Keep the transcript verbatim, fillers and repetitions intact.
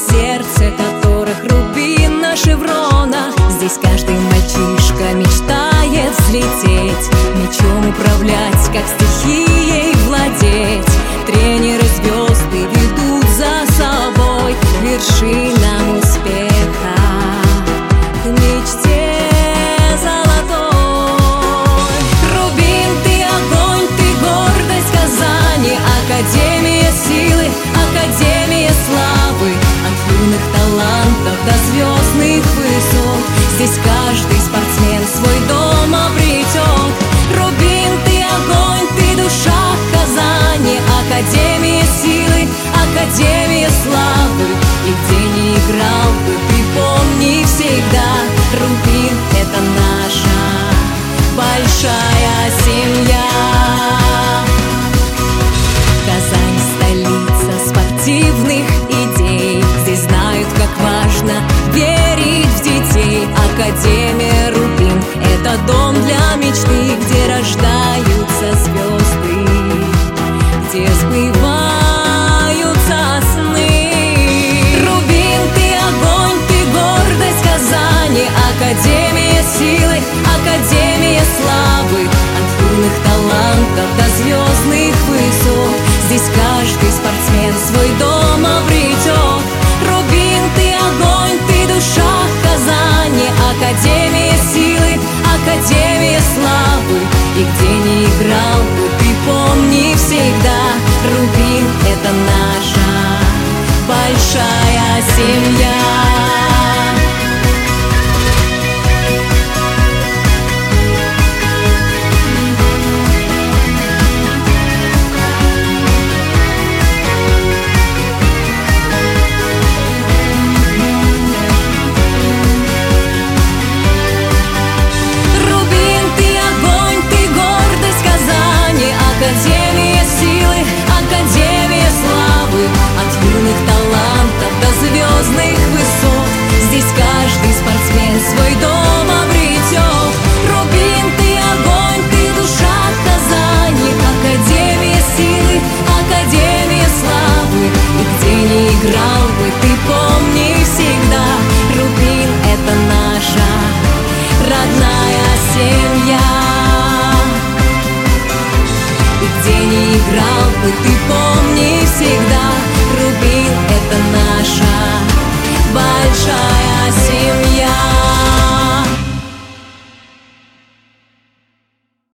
сердце которых рубин на шевронах. Здесь каждый мальчишка мечтает взлететь, мечом управлять, как стихией владеть. Тренеры звезды ведут за собой к вершинам успеха, к мечте золотой. Рубин, ты огонь, ты гордость Казани, академия силы, академия славы. От юных талантов до звездных высот здесь каждый спортсмен свой дом обретет. Рубин, ты огонь, ты душа Казани, академия силы, академия славы. И где не играл бы, ты помни всегда, Рубин — это наша большая семья. Казань — столица спортивных идей, здесь знают, как важно верить в детей. Академия Рубин — это дом для мечты, где рождаются звезды, где сбываются сны. Рубин, ты огонь, ты гордость Казани, академия силы, академия славы. От юных талантов до звездных высот здесь каждый спортсмен свой дом обретет. Рубин, ты огонь, ты душа Казани, академия силы, академия славы. И где не играл бы, ты помни всегда, Рубин — это наша большая семья. Академия силы, академия славы. От юных талантов до звездных высот здесь каждый спортсмен свой дом обретет. Рубин, ты огонь, ты душа Казани, академия силы, академия славы. И где не играл бы, ты помни всегда, Рубин — это наша родная семья. Где не играл бы, ты помни всегда, Рубин — это наша большая